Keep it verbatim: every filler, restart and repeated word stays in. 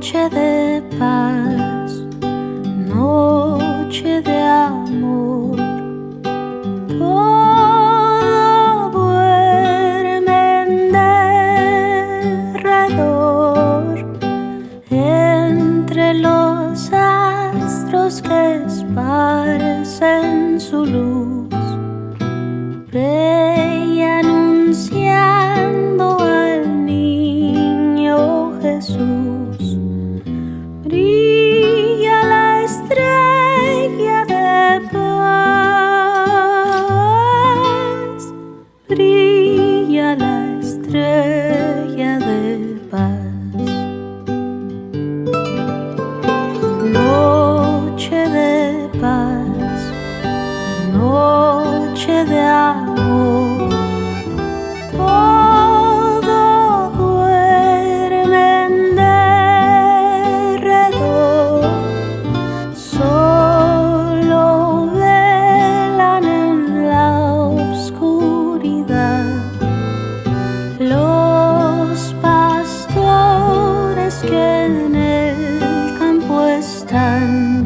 Noche de paz, noche de amor, todo duerme en derredor, entre los astros que esparcen su luz, brilla anunciando al niño Jesús. Brilla la estrella de paz, brilla la estrella de paz. Noche de paz, noche de amor, todo duerme en derredor, solo velan en la oscuridad los pastores que en el campo están.